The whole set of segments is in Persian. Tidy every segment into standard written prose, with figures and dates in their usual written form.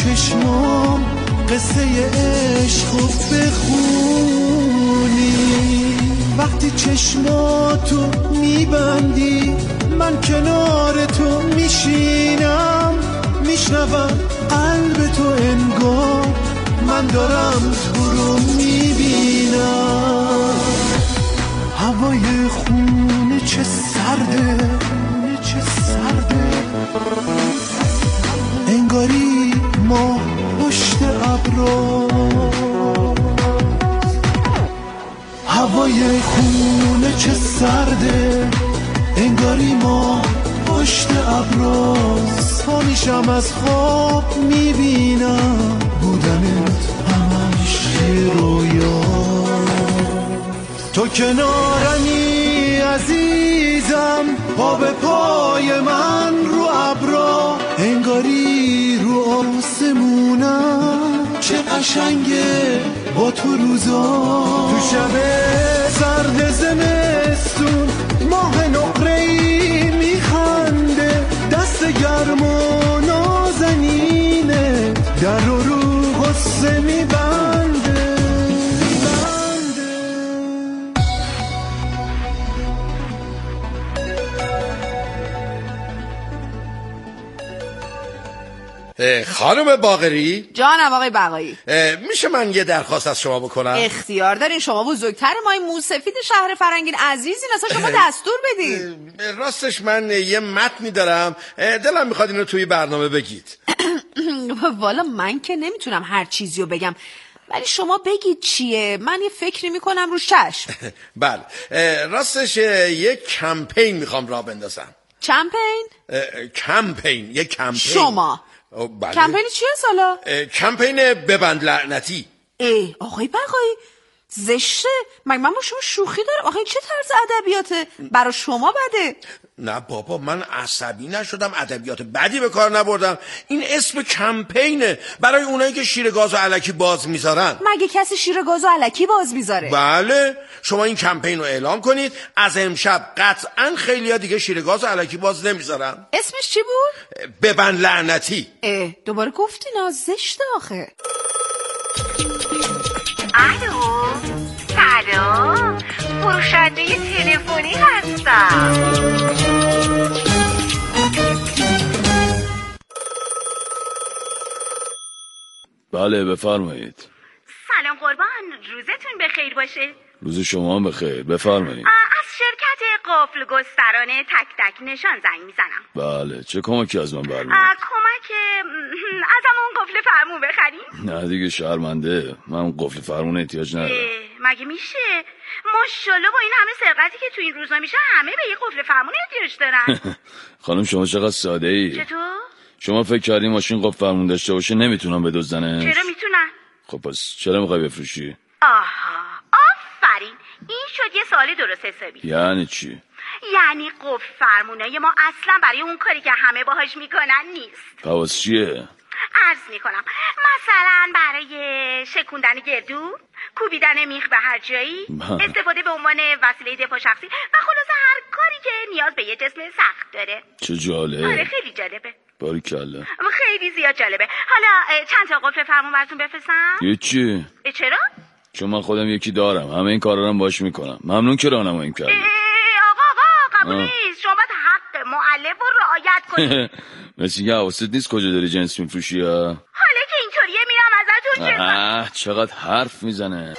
چشمام قصه عشقو بخونی. وقتی چشماتو میبندی من کنار تو میشینم، میشنوم قلب تو انگار من دارم تو رو میبینم. هوای خونه چه سرده، چه سرده، انگاری ما پشت ابرا. هوای خونه چه سرده، انگاری ما پشت ابراست. پا میشم از خواب میبینم بودنت همش یه رویا. تو کنارمی عزیزم، پا به پای من رو ابرا، انگاری رو آسمونم. چه قشنگه با تو روزا، تو شب سرد زمستون ماه نقره‌ای میخنده، دست گرم و نازنینه در رو غصه میبنده. خانم باقری؟ جانم آقای بقایی. میشه من یه درخواست از شما بکنم؟ اختیار دارین، شما بزرگتر مای موسفید شهر فرنگین عزیزین، اصلا شما دستور بدین. راستش من یه متنی دارم، دلم میخواد اینو توی برنامه بگید. والا من که نمیتونم هر چیزیو بگم، ولی شما بگید چیه، من یه فکری میکنم رو چشم. بله، راستش یه کمپین میخوام راه بندازم. کمپین؟ کمپین، یه کمپین. شما بله. کمپین چیه سالا؟ کمپین ببند لعنتی. آقای بقایی زشته، مگه من با شما شوخی دارم؟ آخه چه طرز ادبیاته؟ برای شما بده. نه بابا، من عصبی نشدم، ادبیات بدی به کار نبردم. این اسم کمپینه برای اونایی که شیر گاز و الکی باز میذارن. مگه کسی شیر گاز و الکی باز میذاره؟ بله، شما این کمپین رو اعلام کنید، از امشب قطعا خیلیا دیگه شیر گاز و الکی باز نمیذارن. اسمش چی بود؟ ببند لعنتی. دوباره گفتی زشته آخه. الو، سلام، فروشنده تلفنی هستم. بله بفرمایید. سلام قربان، روزتون بخیر باشه. روز شما هم بخیر، بفرمایید. از شرکت قفل گسترانه تک تک نشان زنگ میزنم. بله، چه کمکی از من برمیاد؟ کمک ازمون قفل فرمون بخریم؟ نه دیگه شرمنده، من قفل فرمون احتیاج ندارم. مگه میشه؟ ماشاءالله با این همه سرقتی که تو این روزا میشه همه به یه قفل فرمون احتیاج دارن. خانم شما چقدر ساده ای. چطور؟ شما فکر کردی ماشین قفل فرمون داشته باشه نمیتونم بدزدنش؟ چرا میتونن؟ خب پس چرا میخوای بفروشی؟ آها، آفرین، این شد یه سوال درست حسابی. یعنی چی؟ یعنی قفل فرمونای ما اصلا برای اون کاری که همه باهاش میکنن نیست. پس چیه؟ عرض میکنم مثلا برای شکوندن گردو، کوبیدن میخ به هر جایی، استفاده به عنوان وسیله دفاع شخصی و خلاصه هر کاری که نیاز به یه جسم سخت داره. چه جالب. آره خیلی جالبه. باریکلا. خیلی زیاد جالبه. حالا چند تا قفل فرمون براتون بفرستم؟ هیچی. چرا؟ چون من خودم یکی دارم، همه این کارا رو باش میکنم. ممنون که راهنمایی کردی. آقا قبول نیست، شما باید حق معلم رو رعایت کنید. مثل که حواست نیست کجا داری جنس میفروشی ها؟ حالا که اینطوریه میرم ازتون چقدر حرف میزنه.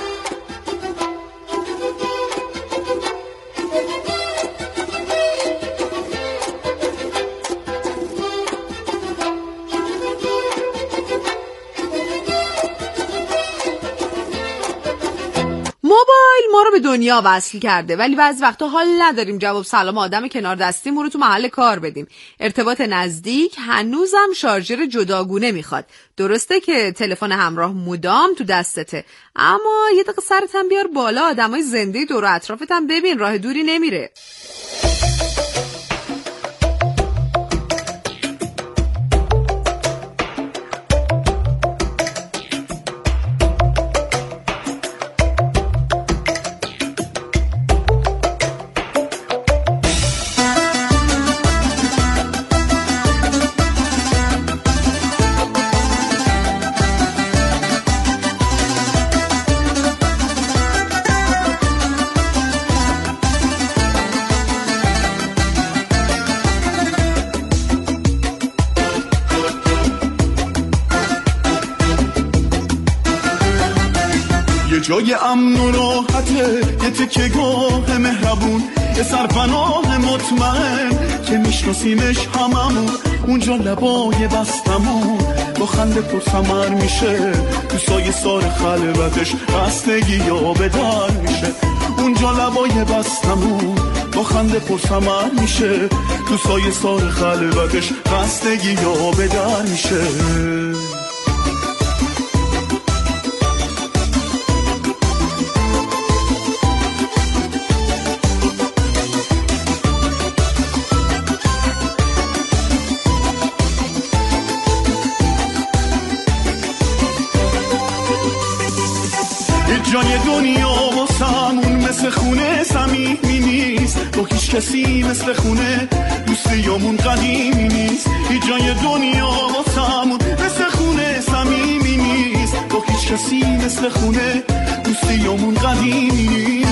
موبایل ما رو به دنیا وصل کرده، ولی بعضی وقتا حال نداریم جواب سلام آدم کنار دستیمون رو تو محل کار بدیم. ارتباط نزدیک هنوزم شارژر جداگونه میخواد. درسته که تلفن همراه مدام تو دستته، اما یه دقیقه سرت هم بیار بالا، آدمای زنده دور و اطرافت هم ببین، راه دوری نمیره. جای امن و راحته، یه تکه گاه مهربون، یه سرپناه مطمئن که میشناسیمش هممون. اونجا لبای بستمون با خنده پرثمر میشه، تو سایه سار خلوتش خستگی یا به در میشه. اونجا لبای بستمون با خنده پرثمر میشه، تو سایه سار خلوتش خستگی یا به در میشه. جای دنیا واسمون مثل خونه صمیمی نیست، با هیچ کسی مثل خونه دوستیامون قدیمی نیست. جای دنیا واسمون مثل خونه صمیمی نیست، با هیچ کسی مثل خونه دوستیامون قدیمی نیست.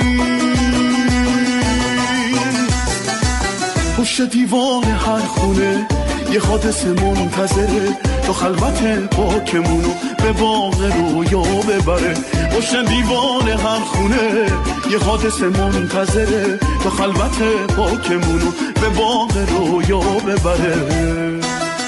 پشت دیوار هر خونه یه حادثه منتظره، تو خلوت پاکمونو به باغ رویا ببره. پشت دیوار هر خونه یه حادثه منتظره، تو خلوت پاکمونو به باغ رویا ببره.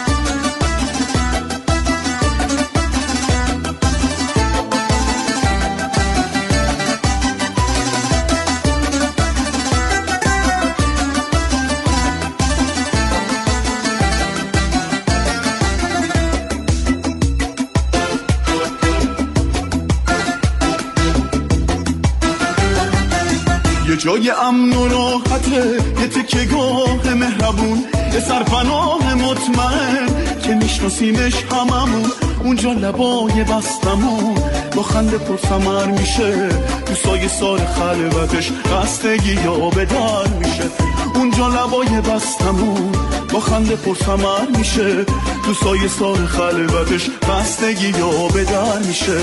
یه جای امن و راحته، یه تکه گاه مهربون، یه سرپناه مطمئن که میشناسیمش هممون. اونجا لبای بستمون با خنده پرثمر میشه، تو سایه سار خلوتش خستگی یا به در میشه. اونجا لبای بستمون با خنده پرثمر میشه، تو سایه سار خلوتش خستگی یا به در میشه.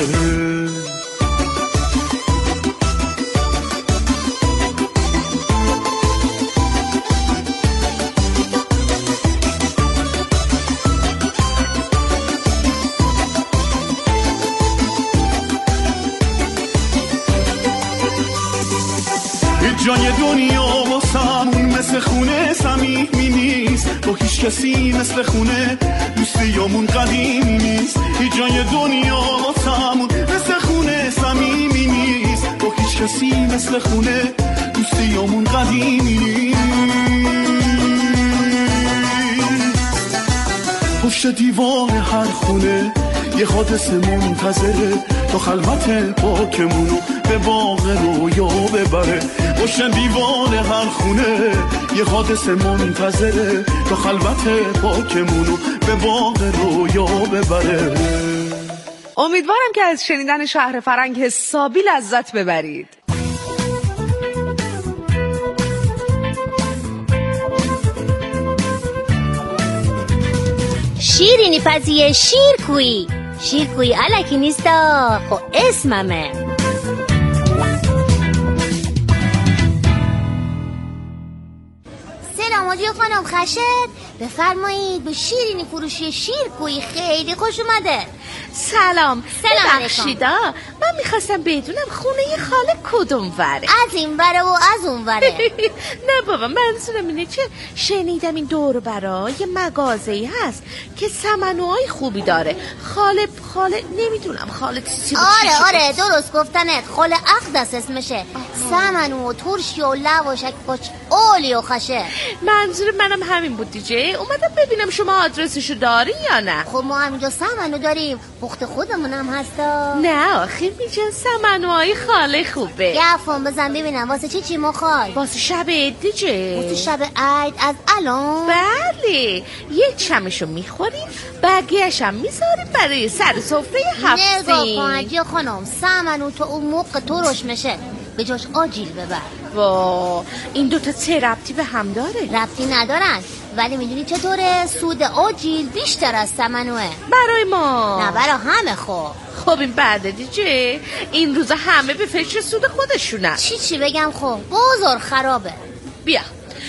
جای دنیا واسمون مثل خونه صمیمی نیست، با هیچ کسی مثل خونه دوستیامون قدیمی نیست. جای دنیا واسمون مثل خونه صمیمی نیست، با هیچ کسی مثل خونه دوستیامون قدیمی نیست. پشت دیوار هر خونه یه حادثه منتظره، تا خلوت پاکمونو به باغ رویا ببره. پشت دیوار هر خونه یه حادثه منتظره، تا خلوت پاکمونو به باغ رویا ببره. امیدوارم که از شنیدن شهر فرنگ حسابی لذت ببرید. شیرینی پزیه شیرکویی، شیرکویی الکی نیستا، خب اسممه. سلام آجی خانم خشت، بفرمایید. به شیرینی فروشی شیرکویی خیلی خوش اومده. سلام بخشیدا، من میخواستم بدونم خونه خاله کدوم وره؟ از این وره و از اون وره. نه بابا، منظورم اینه که شنیدم این دور برای مغازه‌ای هست که سمنوهای خوبی داره. خاله نمیدونم خاله چی. آره درست گفتنت. خاله اقدس اسمشه. سمنو و ترشی و لواشک باش اولی و خشه. منظور منم همین بود دیجه. اومدم ببینم شما آدرسشو داری یا نه. خب ما همینجا سمنو داریم، پخت خودمونم هستا. نه آخه میگن سمنوهای خاله خوبه. گفم بزن ببینم واسه چی مخوای؟ واسه شب عید دیجه. واسه شب عید از الان؟ بله، یه چمشو میخوریم بقیه‌اش هم میذاریم برای سر سفره هفت سین. نگاه کن حاجی خانم، سمنو تو اون موقع ترش میشه، به جاش آجیل ببر. وا، این دوتا چه ربطی به هم داره؟ ربطی ندارن، ولی میدونی چطوره؟ سود آجیل بیشتر از سمنوه. برای ما نه برای همه. خب این بعده دیجه، این روزا همه به فکر سود خودشونن. چی بگم؟ خب بازار خرابه. بیا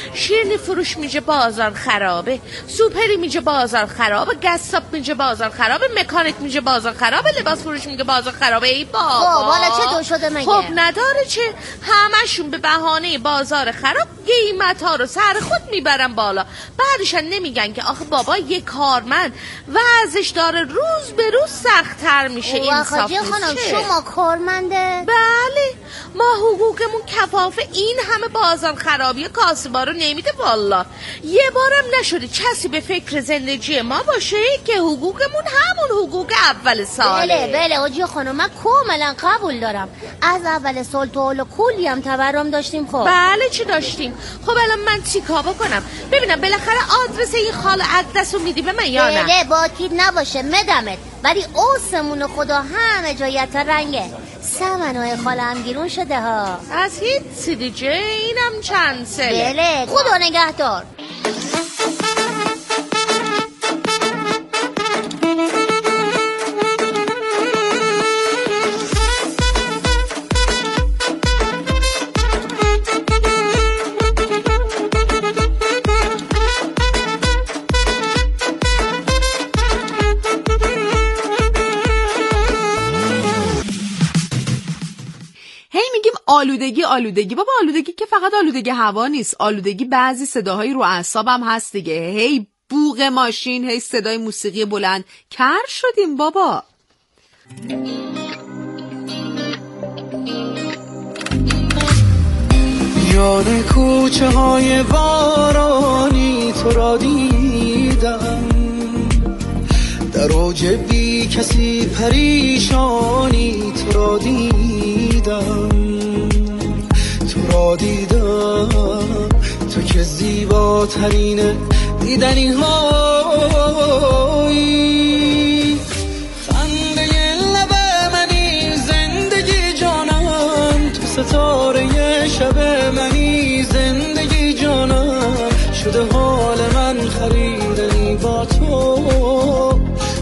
شیرینی فروش میشه بازار خرابه، سوپری میشه بازار خرابه، قصاب میشه بازار خرابه، مکانیک میشه بازار خرابه، لباس فروش میشه بازار خرابه. ای بابا حالا چه دو شده مگه؟ خب نداره چه، همشون به بهانه بازار خراب قیمت ها رو سر خود میبرن بالا. بعدشن نمیگن که آخه بابا یه کارمند وضعش داره روز به روز سخت‌تر میشه. انصاف نیست. خانم شما کارمنده؟ بله، ما حقوقمون کفاف این همه بازار خرابی کاسبا رو نمیده والا. یه بارم نشده کسی به فکر زندگی ما باشه که حقوقمون همون حقوق اول ساله. بله حاجی خانم من کاملا قبول دارم. از اول سال تا حالا کلی هم تورم داشتیم. خب بله چی داشتیم؟ خب الان من چیکار بکنم؟ ببینم بالاخره آدرس این خاله اقدس رو میدی به من یا نه؟ بله باکید نباشه مدمت، ولی اوسمون خدا همه جایت رنگه. سمنوی خاله هم گیرون شده ها. از هیچ دیگه اینم چند سله. بله خدا نگهدار. آلودگی بابا، آلودگی که فقط آلودگی هوا نیست، آلودگی بعضی صداهایی رو اعصابم هست دیگه. هی بوق ماشین، هی صدای موسیقی بلند، کر شدیم بابا. یاد کوچه های بارانی تو را دیدم، در اوج بی کسی پریشانی تو را دیدم، تو که زیباترین دیدنی هایی، خنده لب منی زندگی جانم، تو ستاره شب منی زندگی جانم، شده حال من خریدنی با تو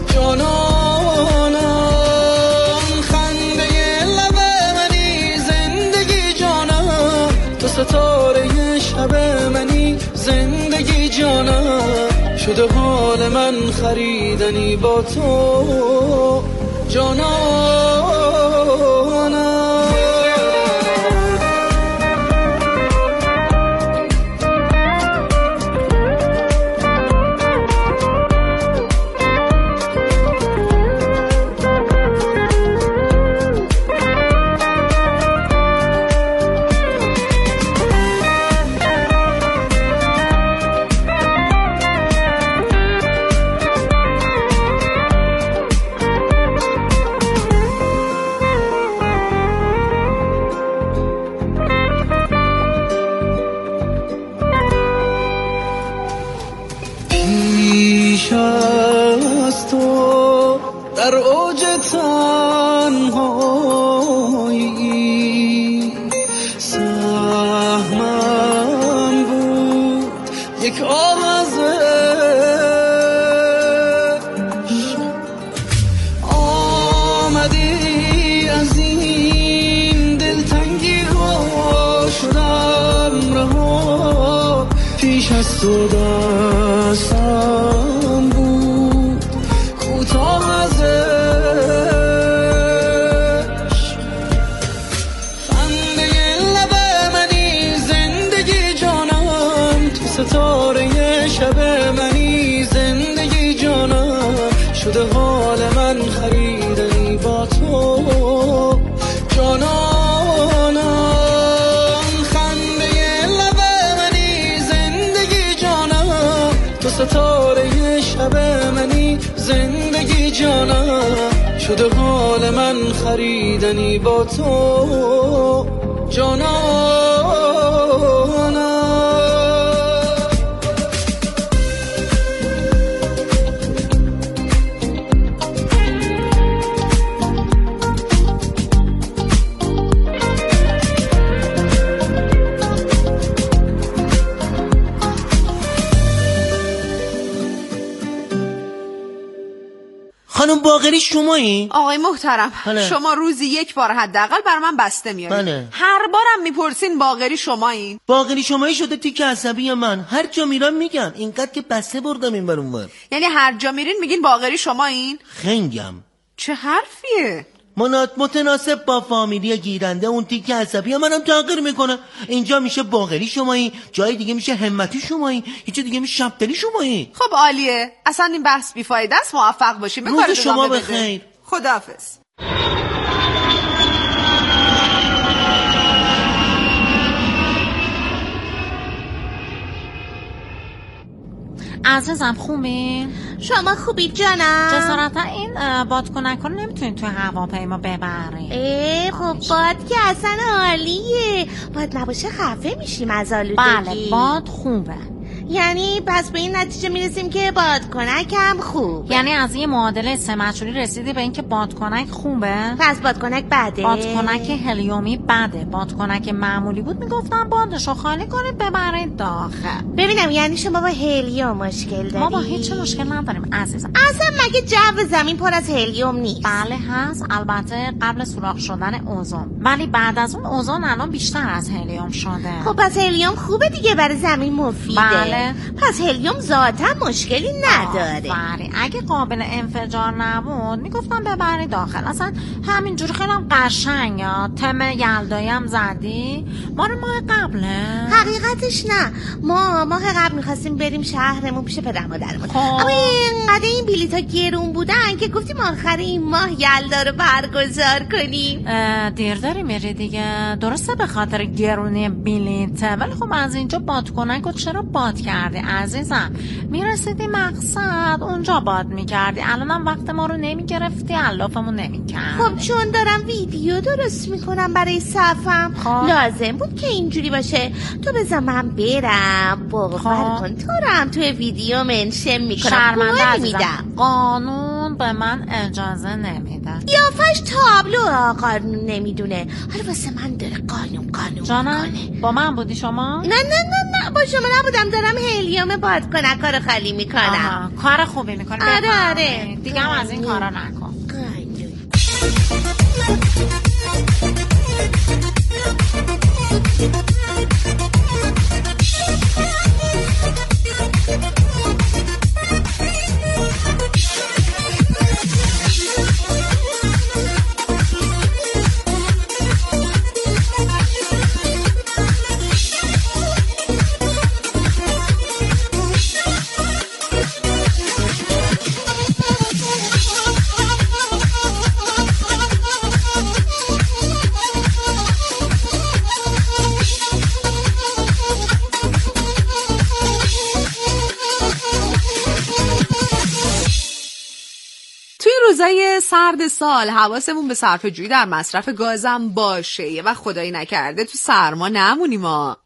جانانم، خنده لب منی زندگی جانم، تو ستاره شب منی زندگی جانم، شده حال من خریدنی با تو جانانم. در اوج تنهایی سهمم بود یک آوازش، آمدی از این دلتنگی ها شدم رها، پیش از تو دستم بود کوتاه ازش، خنده لب منی زندگی جانم، تو ستاره شب منی زندگی جانم، شده حال من خریدنی با تو جانانم، خنده لب منی زندگی جانم، تو ستاره شب منی زندگی جانم، شده حال من خریدنی با تو جانانم. خانم باقری شمایی؟ آقای محترم بله. شما روزی یک بار حداقل بر من بسته میارید. بله. هر بارم میپرسین باقری شمایین. باقری شمایی شده تیک عصبی من. هر جا میرم میگم اینقدر که بسته بردم این بر اون بر. یعنی هر جا میرین میگین باقری شمایین؟ خنگم. چه حرفیه؟ متناسب با فامیلی گیرنده اون تیک عصبی منم تغییر میکنه. اینجا میشه باقری شمایی، جای دیگه میشه همتی شمایی، یه جای دیگه میشه شبدلی شمایی. خب عالیه، اصلا این بحث بیفایده است. موفق باشیم. به روز کار شما ادامه بده. بخیر. خداحافظ. عزیزم خوبی؟ شما خوبی جانم؟ جسارتا این بادکنک رو نمیتونید توی هواپیما ببرید. خب باد که اصلا عالیه. باد نباشه خفه میشیم از آلودگی. بله باد خوبه. یعنی پس به این نتیجه میرسیم که بادکنک هم خوبه. یعنی از یه معادله 3 مجهولی رسیدی به این که بادکنک خوبه؟ پس بادکنک بده؟ بادکنک هلیومی بده. بادکنک معمولی بود میگفتم بادشو خالی کنید ببرید داخل. ببینم یعنی شما با هلیوم مشکل دارید؟ ما با هیچ مشکل نداریم عزیزم. اصلا مگه جو زمین پر از هلیوم نیست؟ بله هست، البته قبل سوراخ شدن اوزون، ولی بعد از اون اوزون الان بیشتر از هلیوم شده. خب پس هلیوم خوبه دیگه، برای زمین مفیده. بله. پس هلیوم ذاتا مشکلی نداره. بله اگه قابل انفجار نبود میگفتم ببری داخل. اصلا همینجوری خیلی هم قشنگ. تم یلدایی هم زدی؟ ماه قبله؟ حقیقتش نه، ما ماه قبل میخواستیم بریم شهرمون پیش پدر مادرمون، اما اینقدر این بلیطا گرون بودن که گفتیم آخر این ماه یلدا رو برگزار کنیم. دیر داری میری دیگه. درسته به خاطر گرونی بلیطه، ولی خب از اینجا بادکنک رو چرا باد کردی عزیزم؟ میرسیدی مقصد اونجا باد میکردی. الانم وقت ما رو نمیگرفتی، علافمون نمیکرد. خب چون دارم ویدیو درست میکنم برای صفم لازم بود که اینجوری باشه. تو بذار من برم باور کن تو رو هم توی ویدیو منشن میکنم. شرمنده عزیزم، قانون به من اجازه نمیده. یافش تابلو قانون نمیدونه، حالا واسه من داره قانون جانم میکنه. با من بودی شما؟ نه با شما نبودم، دارم هلیوم بادکنکا رو خالی میکنم. کار خوبی میکنی. آره دیگه هم از این کارا نکن. روزای سرد سال حواسمون به صرفه‌جویی در مصرف گازم باشه و خدایی نکرده تو سرما نمونیم ما.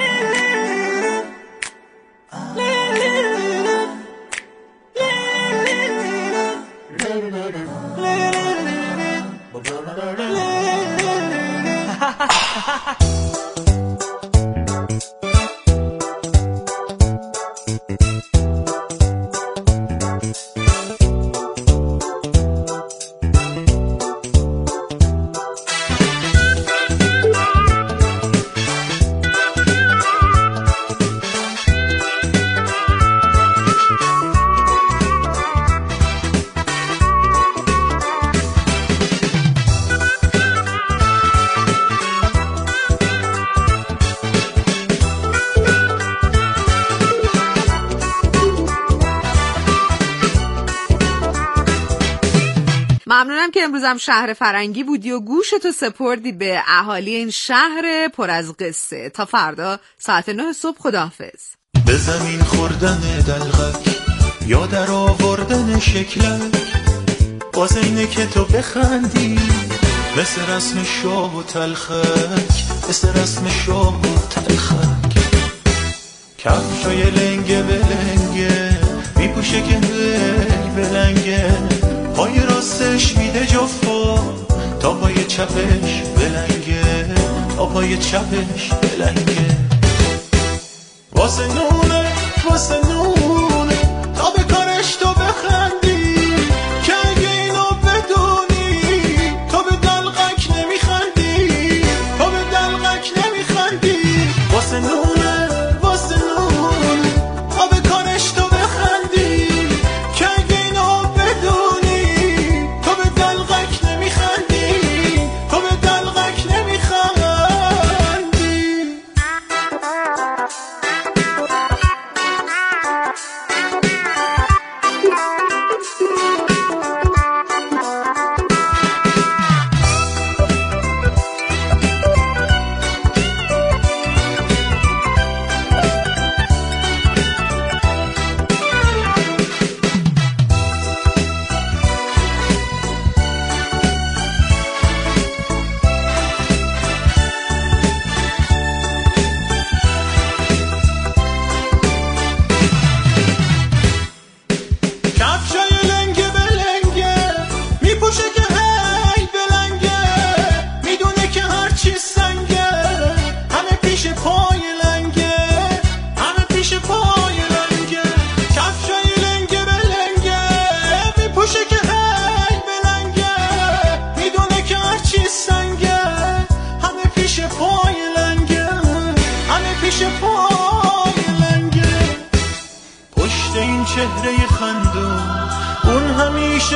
ممنونم که امروزم شهر فرنگی بودی و گوشتو سپردی به اهالی این شهر پر از قصه. تا فردا ساعت 9 صبح خداحافظ. به زمین خوردن دلغک یا در آوردن شکلک، باز اینه که تو بخندی مثل رسم شاه و تلخک، مثل رسم شاه و تلخک. کفشای لنگه به لنگه میپوشه که بلنگه، پای راستش میده جفا تا پای چپش بلنگه، تا پای چپش بلنگه. واسه نونه تا به کارش تو بخندی که اگه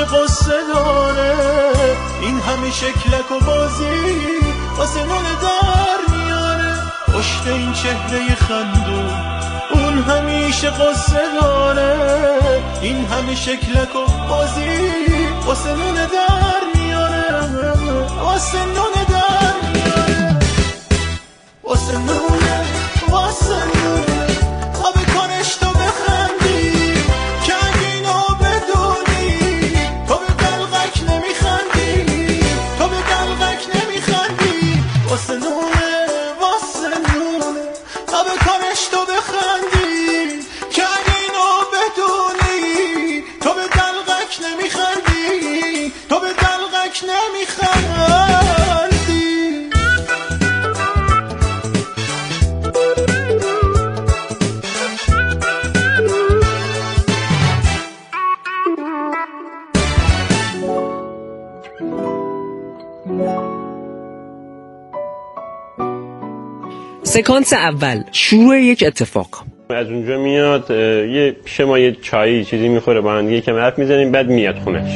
قصه داره، این همه شکلک و بازی واسه نون در میاره. پشت این چهره خندون اون همیشه قصه داره، این همه شکلک و بازی واسه نون در میاره، واسه نون در میاره، واسه نونه، واسه نونه. تا بکنش تو بخندی که اگه اینو بدونی تو به دلغک نمیخندی، تو به دلغک نمیخندی. واسه نونه، واسه نونه. تا بکنش تو بخندی که اگه اینو بدونی تو به دلغک نمیخندی، تو به دلغک نمیخندی. سکانس اول، شروع یک اتفاق. از اونجا میاد یه پیش ما یه چایی چیزی میخوره، با هم دیگه کم حرف میزنیم، بعد میاد خونش.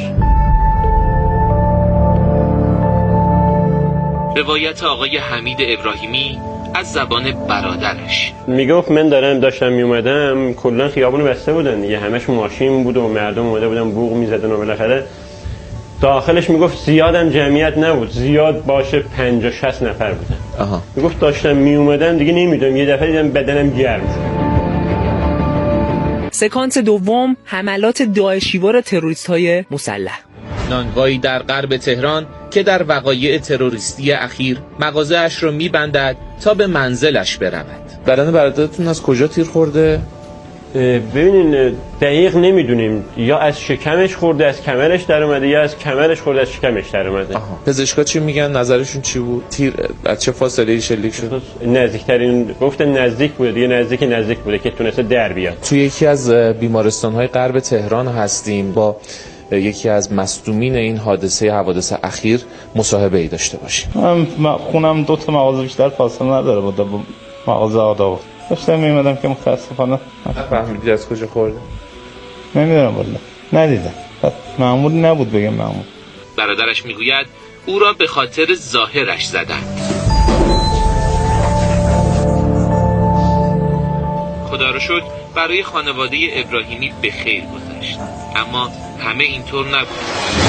روایت آقای حمید ابراهیمی از زبان برادرش. میگفت من داشتم میومدم، کلا خیابونو بسته بودن دیگه، همش ماشین بود و مردم اومده بودن بوق میزدن و بالاخره داخلش میگفت زیادم جمعیت نبود، زیاد باشه 50-60 نفر بودن. میگفت داشتم میومدم دیگه نمیدونم، یه دفعه دیدم بدنم گرم شد. سکانس دوم، حملات داعشیوار تروریست‌های مسلح. نانوایی در غرب تهران که در وقایع تروریستی اخیر مغازه‌اش رو میبندد تا به منزلش برود. بدن برادرتون از کجا تیر خورده؟ ببینین دقیق نمیدونیم، یا از شکمش خورده از کمرش در اومده، یا از کمرش خورده از شکمش در اومده. پزشکا چی میگن؟ نظرشون چی بود؟ تیر از چه فاصله‌ای شلیک شد؟ نزدیکترین گفتن نزدیک بوده دیگه، نزدیک بوده که تونسته در بیاد. توی یکی از بیمارستان‌های غرب تهران هستیم، با یکی از مصدومین این حوادث اخیر مصاحبه ای داشته باشیم. من خونم 2 تا مغازه بیشتر فاصله نداره با مغازه آداب. داشتم میمدم که متاسفانه فهمیدید از کجا خورده؟ نمیدونم والله، ندیدم. معمولی نبود بگم معمول. برادرش میگوید او را به خاطر ظاهرش زدند. خدا رو شکر برای خانواده ابراهیمی به خیر گذشت، اما همه اینطور نبود.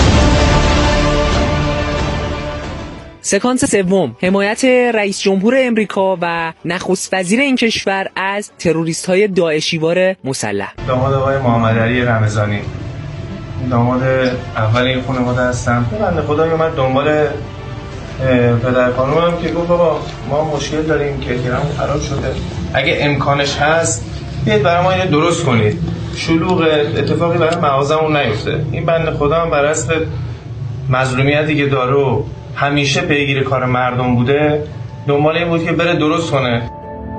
سکانس سوم، حمایت رئیس جمهور امریکا و نخست وزیر این کشور از تروریست‌های داعشیوار مسلح. داماد آقای محمد علی رمضانی، داماد اول این خانواده هستم. بنده خدایی اومد دنبال پدر خانومم که گفت بابا ما مشکل داریم که کیرمون خراب شده، اگه امکانش هست بیاید برای ما اینو درست کنید، شلوغ اتفاقی برای مغازمون نیفته. این بنده خدا هم بر اساس مظلومیتی که داره همیشه پیگیر کار مردم بوده، دنبال این بود که بره درست کنه.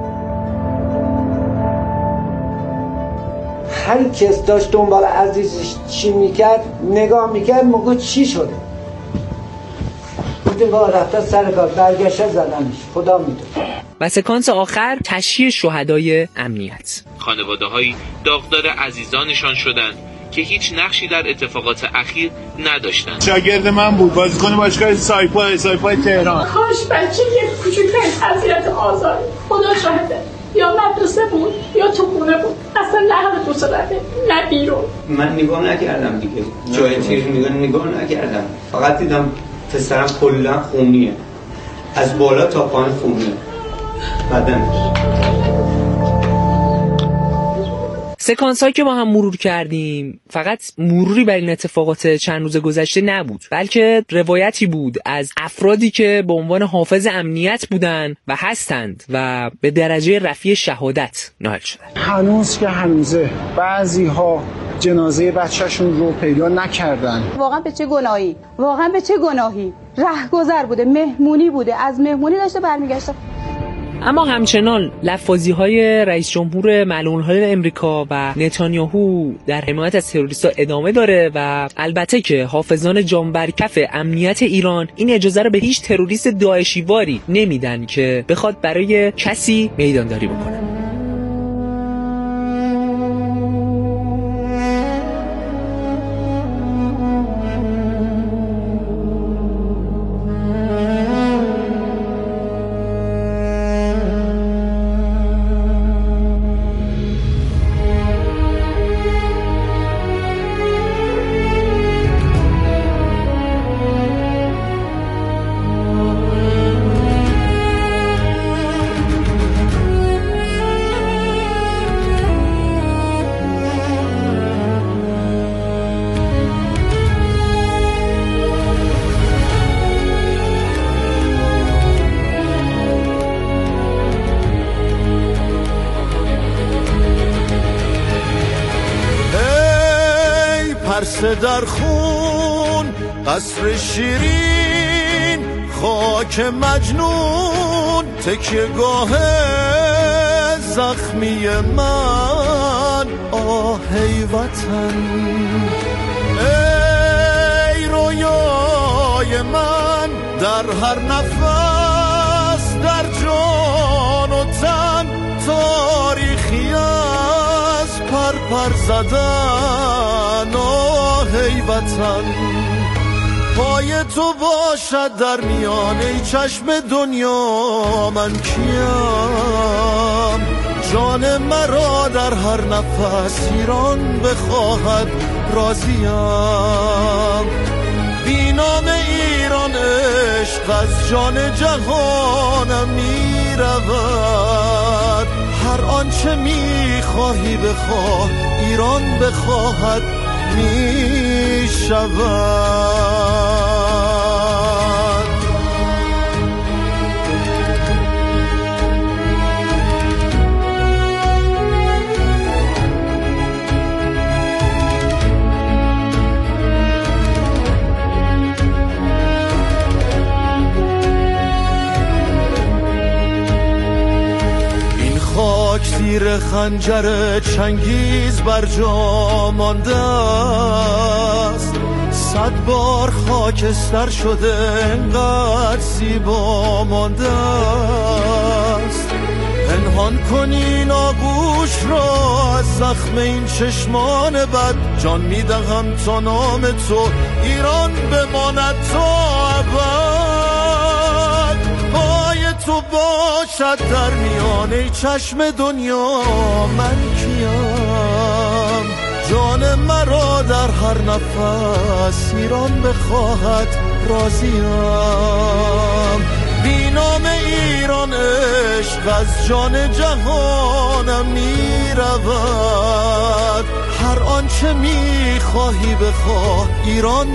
هر کس داشت دنبال عزیزش چی میکرد، نگاه میکرد موقع چی شده، بوده با رفته سر کار، برگشته زدنش، خدا میدونه. و سکانس آخر، تشییع شهدای امنیت. خانواده‌هایی داغدار عزیزانشان شدند که هیچ نقشی در اتفاقات اخیر نداشتند. شاگرد من بود، بازیکن باشگاه سایپا تهران. کاش بچه یه کوچولوی اذیت آزاری، خدا شاهده، یا مدرسه بود یا تو خونه بود، اصلا نه همه تو صورته نه بیرون. من نگاه نکردم دیگه، جای تیر نگاه نکردم، فقط دیدم پسرم کلا خونیه، از بالا تا پایین خونه بدنش. سکانس هایی که با هم مرور کردیم فقط مروری بر این اتفاقات چند روز گذشته نبود، بلکه روایتی بود از افرادی که به عنوان حافظ امنیت بودند و هستند و به درجه رفیع شهادت نائل شدند. هنوز که هنوزه بعضی ها جنازه بچهشون رو پیدا نکردن. واقعا به چه گناهی رهگذر بوده، مهمونی بوده، از مهمونی داشته برمیگشته. اما همچنان لفاظی‌های رئیس جمهور ملعون حال امریکا و نتانیاهو در حمایت از تروریست‌ها ادامه داره و البته که حافظان جانبرکف امنیت ایران این اجازه رو به هیچ تروریست داعشیواری نمیدن که بخواد برای کسی میدانداری بکنه. در خون، قصر شیرین خاک مجنون، تکیه‌گاه زخمی من. آهی وطن، ای رویای من، در هر نفس، در جان و تن، تاریخی از پر زدن. آهی وطن، پای تو باشد در میانه چشم دنیا، من کیم؟ جان مرا در هر نفس ایران بخواهد، راضیم. بی نام ایران عشق از جان جهانم می رود. هر آنچه می خواهی بخواه، ایران بخواهد می شود. زیر خنجر چنگیز بر جا مانده است، 100 بار خاکستر شده انقدر زیبا مانده است. پنهان کنین آغوش را از زخم این چشمان بد، جان میدهم تا نام تو ایران بماند تا ابد. پای تو باشد در میانه چشم دنیا، من کیم؟ جان مرا در هر نفس ایران بخواهد، راضیم. بی نام ایران عشق از جان جهانم می رود. هر آنچه می خواهی بخواه، ایران